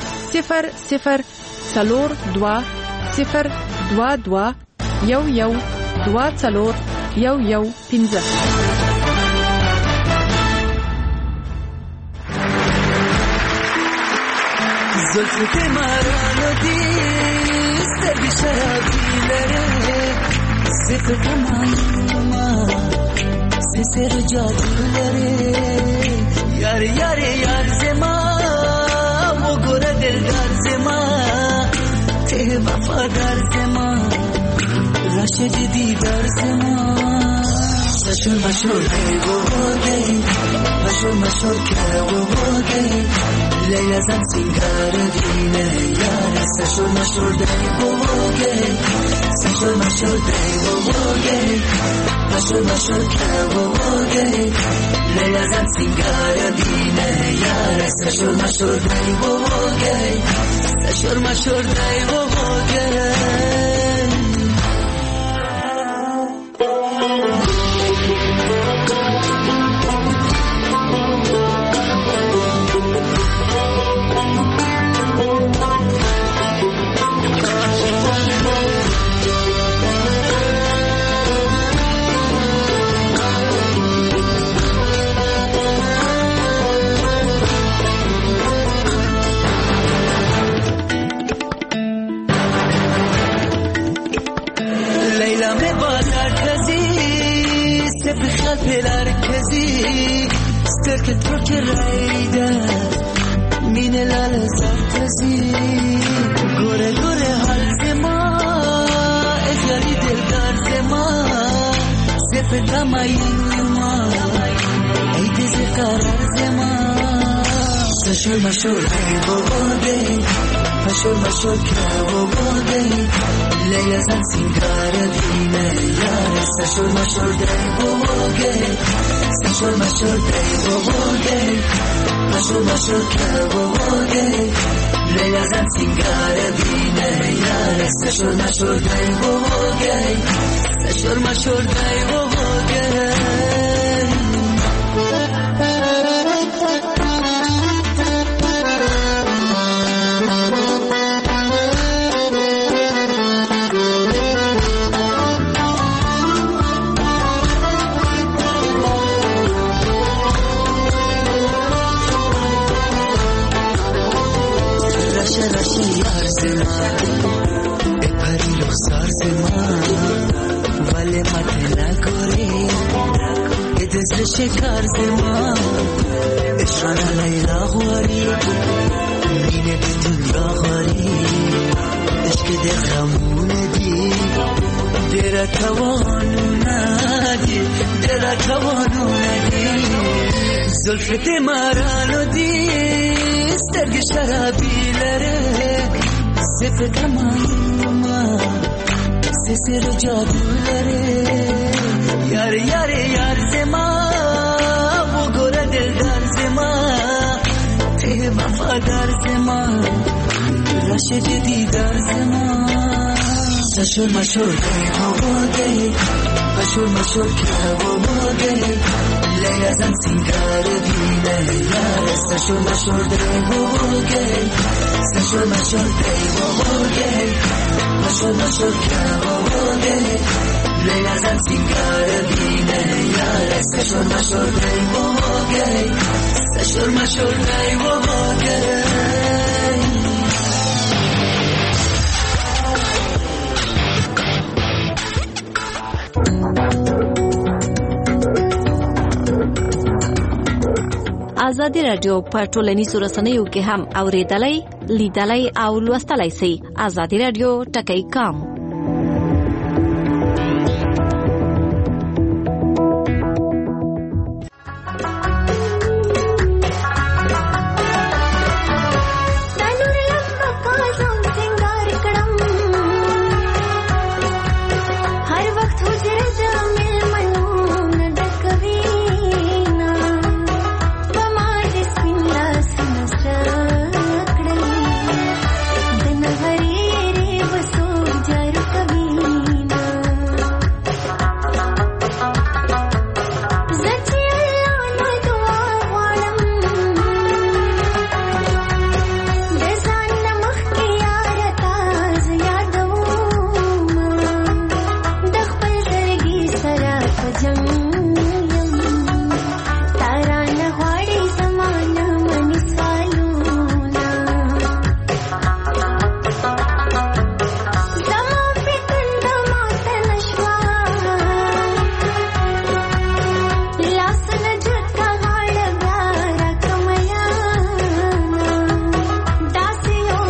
[SPEAKER 14] صفر صفر څلور دوه صفر دوه دوه یو یو دوه څلور یو یو پنځه.
[SPEAKER 15] زلفی مرانو دی سترگی شرابی لره صفر تماما سسر جادو لره یار یار یار زما و گره دلدار زما ته وفادار زما راشد دیدار زما ससुर मशहूर है वो हो गई मशहूर मशहूर क्या वो हो गई लैला जन सिंगार दीन यार ससुर मशहूर है वो हो गई ससुर मशहूर है वो हो गई मशहूर मशहूर क्या वो हो गई लैला जन सिंगार दीन यार ससुर मशहूर है वो हो गई ससुर मशहूर है वो हो गई سترك ترك الريدة من الألزام تزيد غورة غورة هالزمان اجاري دلدار زمان زفت دماين ما ايدي زقرار زمان سشور مشور هاي بوغودي مشور مشور كلا بوغودي ليلة زن سنگار دينا يار سشور مشور داي بوغودي سشور مشور داي بوغودي مشور مشور كلا بوغودي ليلة زن سنگار دينا يار سشور مشور داي بوغودي سشور مشور داي بوغودي شکار زمان اشرا لیلا غواری مینه به دنیا غواری عشق دخمونه دی در توانونه دی در توانونه دی زلفت مارانو دی سترگ شرابی لره صفت کماما سسر جادو لره یار یار یار زمان وفادار زمان رشد دیدار زمان سشور مشور که هوا گئی مشور مشور که هوا گئی لیلا زن سنگار دینه یار سشور مشور که هوا گئی سشور مشور که هوا گئی مشور مشور که هوا گئی لیلا زن سنگار دینه یار سشور مشور که هوا گئی سشور مشور که هوا گئی
[SPEAKER 4] ازادي رادیو په ټولنیزو رسنیو کې هم اوریدلای لیدلای او لوستلای شئ. ازادي رادیو ټکی کام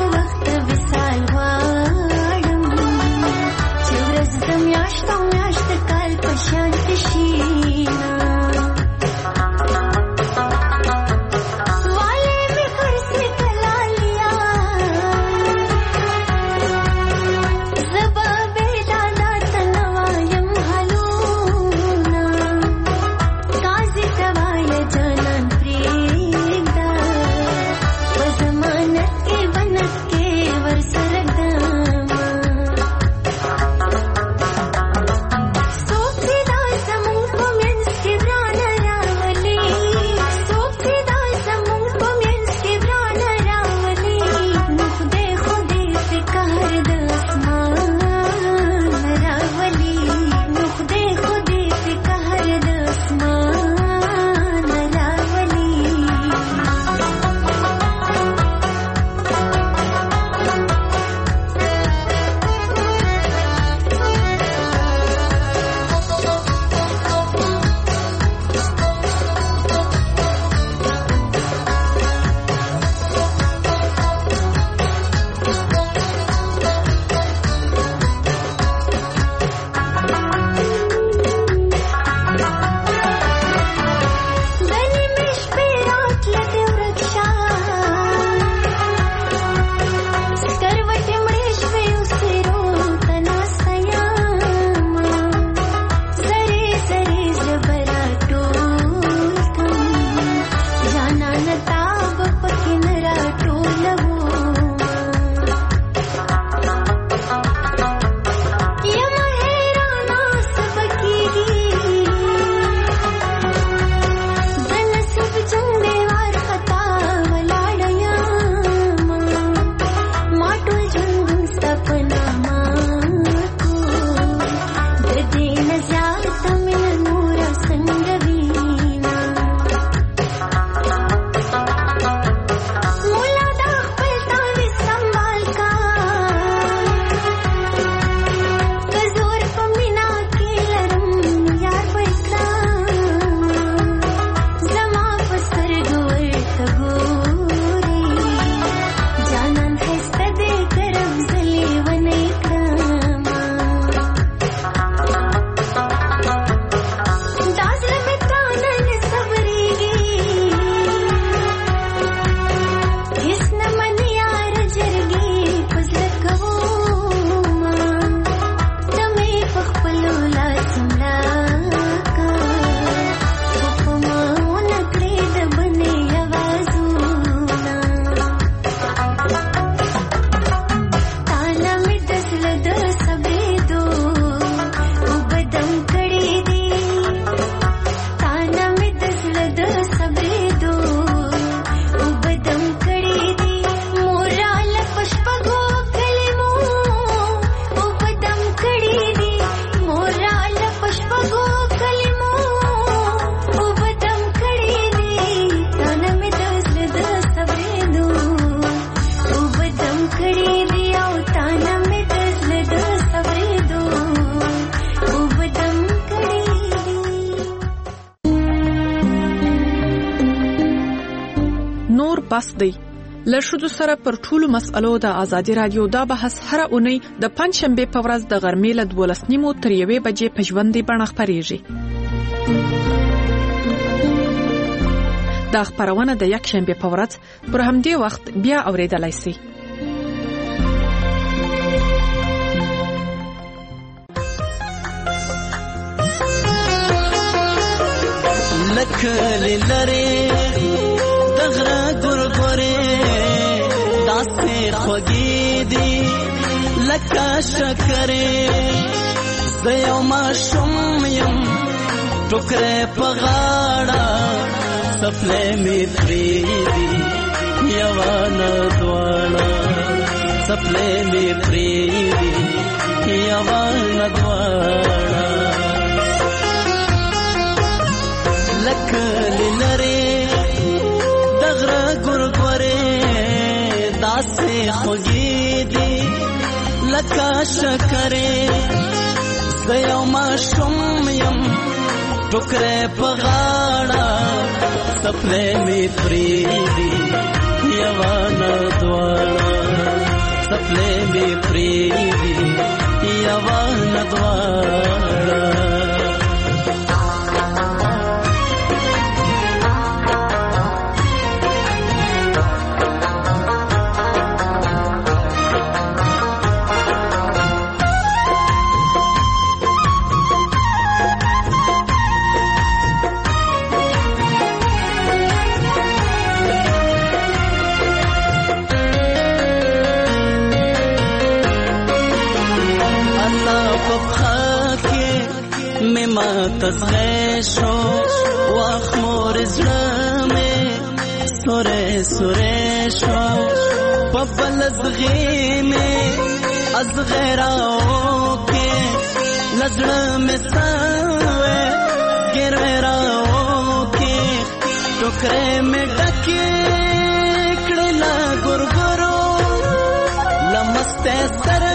[SPEAKER 9] میاشت میاشت کال
[SPEAKER 14] بس دی. له ښځو سره پر ټولو مسئلو د ازادي رادیو دا بحث هر اونۍ د پنځشنبه په ورځ د غرمې له دولس نیمو تر یوې بجې په ژوندۍ بڼه خپرېږي. دا خپرونه د یکشنبه په ورځ پر همدې وخت بیا اوریدلای شئ.
[SPEAKER 10] لکه لری دغره ګورګورې داسې خوږې دي لکه شکرې زه یو ماشوم یم ټوکرې په غاړه څپلۍ مې پرېږدي یوه نه دواړه څپلۍ مې پرېږدي یوه نه دواړه لکه لری دغره ګورګورې داسې خوږې دي لکه شکرې زه یو ماشوم یم ټوکرې په غاړه څپلۍ مې پرېږدي یوه نه دواړه څپلۍ مې پرېږدي یوه نه دواړه ماته خیشو واخ مور زړه مې سوره سوره شو په بل زغې مې از غیراو کې لزړه مې سوې ګرراو کې ټوکرې مې ډکې کړې لا ګورګورو لمسته سره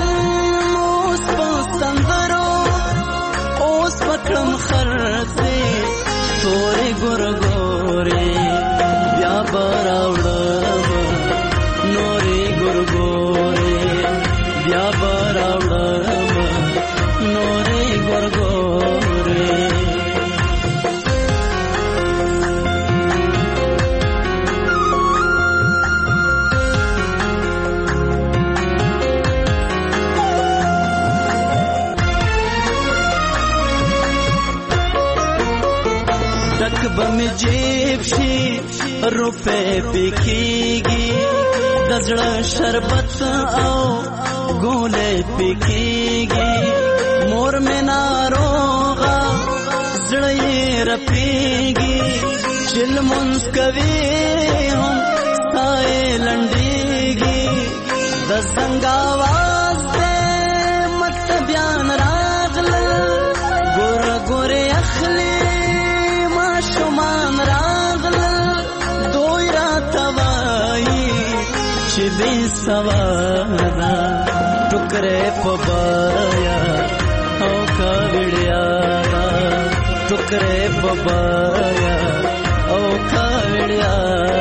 [SPEAKER 10] پکړم خرڅه تورې ګورګورې بیا براوړم نورې ګورګورې بیا براوړم نورې ګورګورې بم جیب شي روپے پکېږي د زړه شربت او ګولې پکېږي مور مې ناروغه زړه یې رپېږي چې لمونځ کوي هم سایې لنډېږي د زنګ آواز دې مت بیان راغله ګوره ګوره اخلي شمان راغل دوی را توایی چې بې سوادا ټوکرې په بایا او کاوړیا ټوکرې په بایا او کاوړیا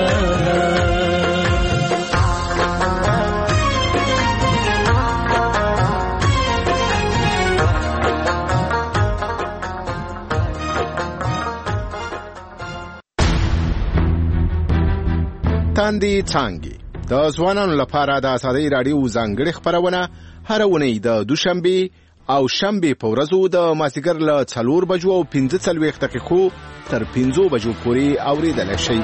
[SPEAKER 16] تاندې څانګې د ځوانانو لپاره د ازادۍ راډیو ځانګړې خپرونه هر اونۍ د دوشنبه او شنبه په ورځو د مازدیګر له څلور بجو او پنځه څلوېښت دقیقو تر پنځو بجو پورې اورېدلی شئ.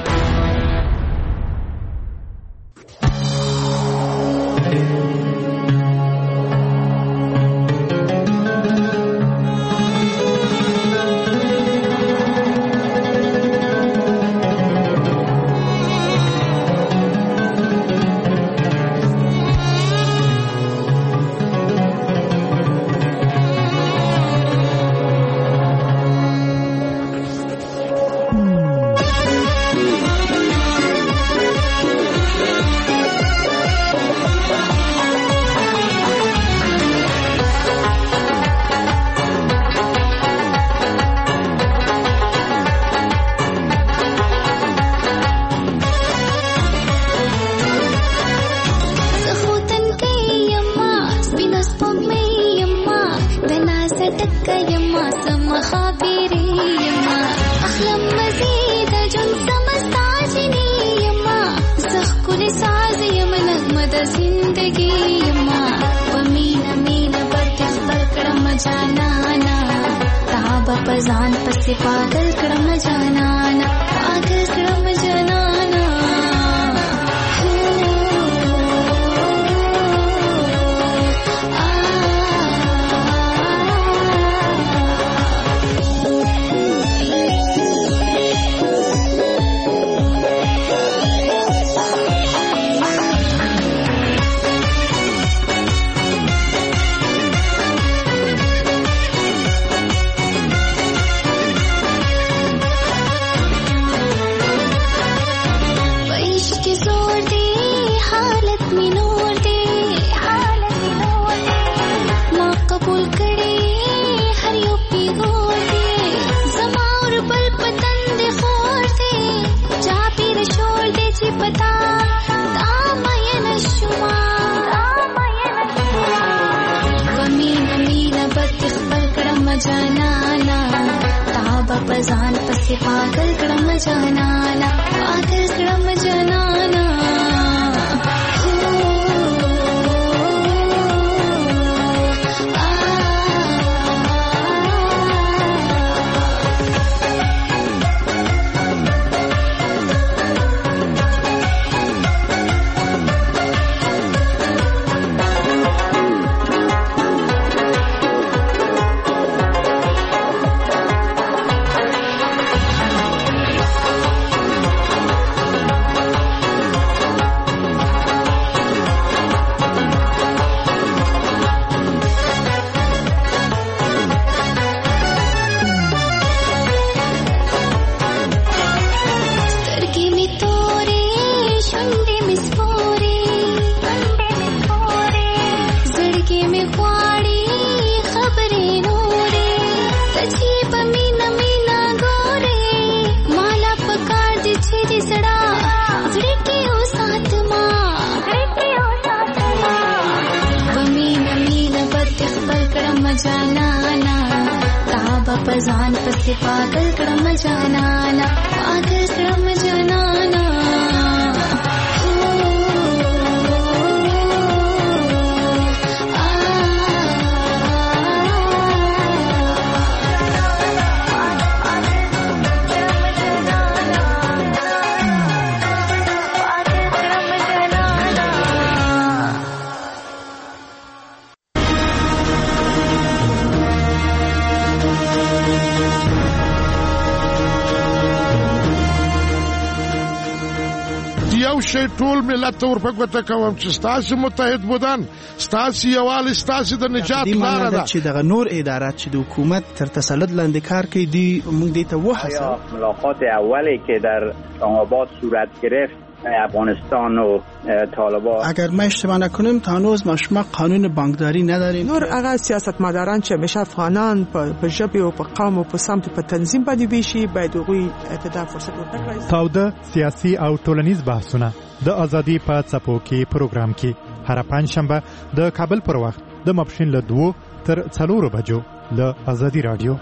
[SPEAKER 17] पजान पसे पागल क्रम जनाना पागल क्रम जनाना जनाना ताबा पजान पसे पागल क्रम जनाना पागल क्रम जनाना पजान पसे पागल कड़म जानाना पागल कड़म जानाना
[SPEAKER 18] شي ټول ملت ورپګوته کوم چې ستاسو متحد بودن ستاسو یوال ستاسو د نجات لار ده
[SPEAKER 19] چې دغه نور ادارات چې د حکومت تر تسلط لاندې کار کوي دی موږ دې ته وحسه
[SPEAKER 20] ملاقات اولی که در آباد صورت گرفت افغانستان و طالبان
[SPEAKER 19] اگر ما اشتباه نکنیم تا هنوز ما شما قانون بانکداری نداریم
[SPEAKER 21] نور هغه سیاستمداران چې همیشه افغانان په ژبه او په قوم او په سمت په تنظیم باندې ویشي باید هغوی ته فرصت ورکړي.
[SPEAKER 2] تاوده سیاسي او ټولنیز بحثونه د ازادي په څپو کې پروګرام کې هر پنځشنبه د کابل پر وخت د ماپښین له دوه تر څلورو بجو له ازادي رادیو.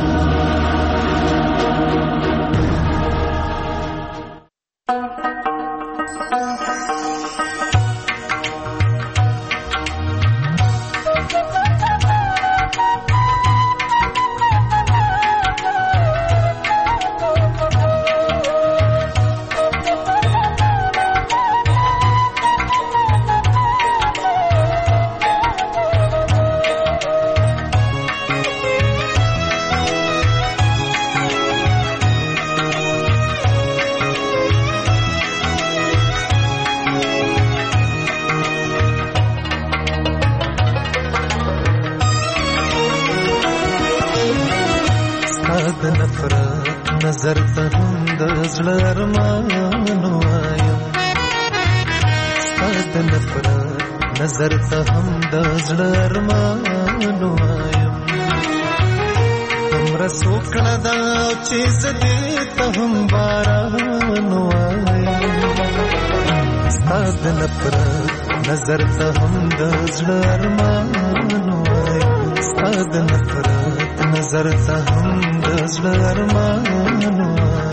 [SPEAKER 10] نظر ته هم د زړه ارمانو وایم ستاسو نفرت نظر ته هم د زړه ارمانو وایم تمره سوکړه دا چې زدي ته هم باران وایم ستاسو نفرت نظر ته هم د زړه ارمانو وایم ستاسو نفرت نظر ته هم د زړه ارمانو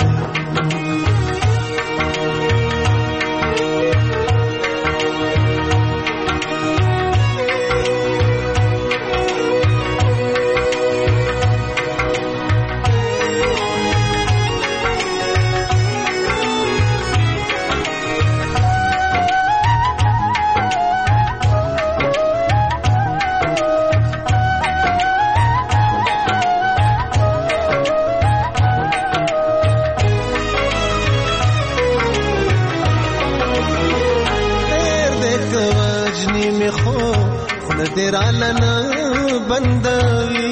[SPEAKER 10] درالنا بندوي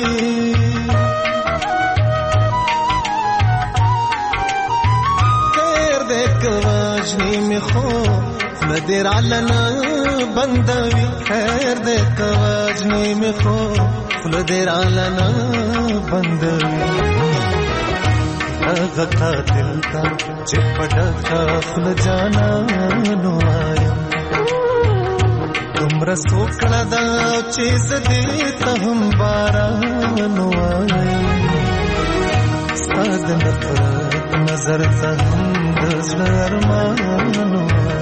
[SPEAKER 10] خیر دې کواجنی می خو درالنا بندوي خیر دې کواجنی می خو درالنا بندوي هغه قاتل تا چې پټه خپل جانا نو وایم تمره سوکړه دا چې زدي ته هم باران وایم ستاسو نفرت نظر ته هم د زړه ارمانو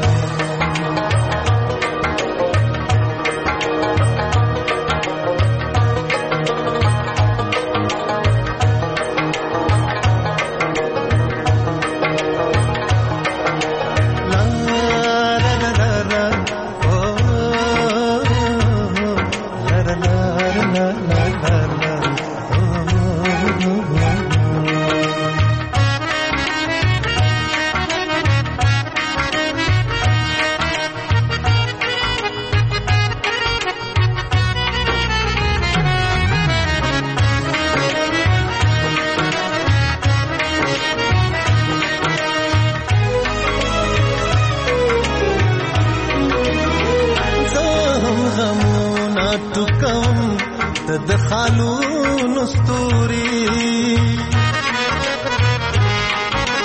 [SPEAKER 10] تدخلون استوري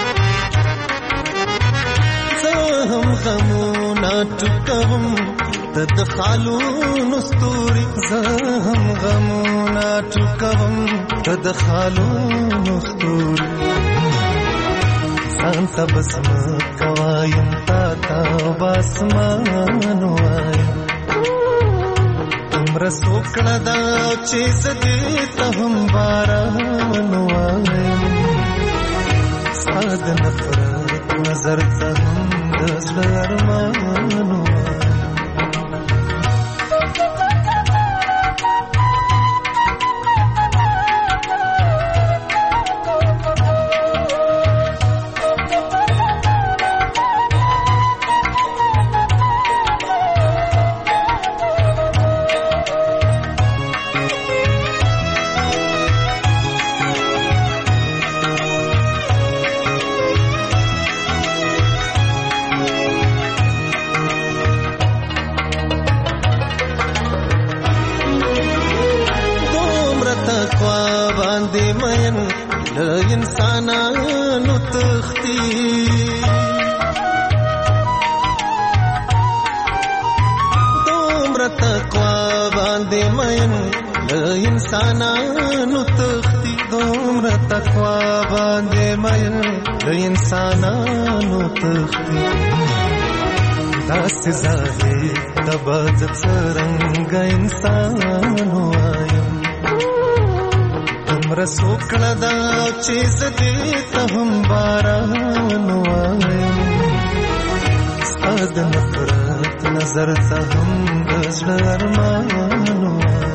[SPEAKER 10] زهم غمونا تكهم د خالونو ستوري زهم غمونه ټکوم د خالونو ستوري ځان ته بسم کوایم تا تا باسمان وایم تمره سوکړه دا چې زدې ته هم باران وایم ستا د نفرت نظر ته هم د زړه ارمان وایم انسانانو تختی دومره تقوا باندې مین له انسانانو تختی دومره تقوا باندې مین له انسانانو تختی داسې ظاهر د بد څرنګه انسان وایم رسوکړه دا چې زدې ته هم باران وایم ستا د نفرت نظر ته هم د زړه ارمان وایم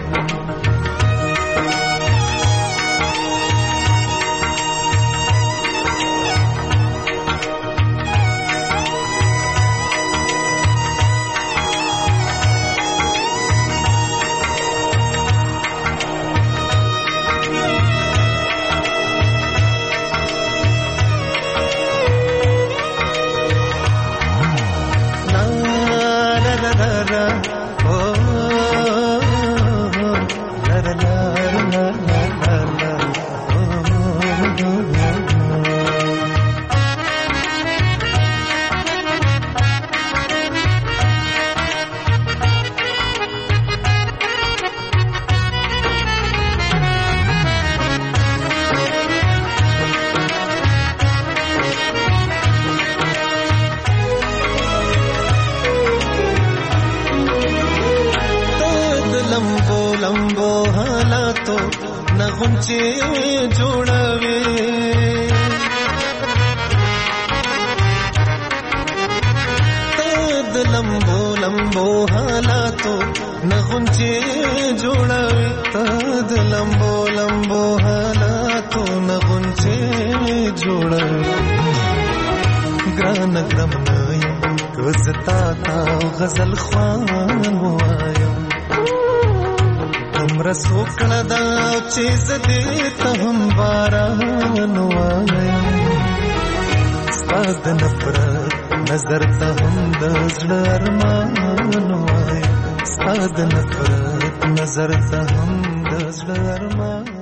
[SPEAKER 10] غنچې جوړوي ته د لمبو لمبو حالاتو نه غنچې جوړوي ته د لمبو لمبو حالاتو نه غنچې جوړوي ګران ګرم نه یم که زه تا ته غزل خوان وایم تمره سوکړه دا چې زدې ته هم باران وایم ستا د نفرت نظر ته هم د زړه ارمان وایم ستا د نفرت نظر ته هم د زړه ارمان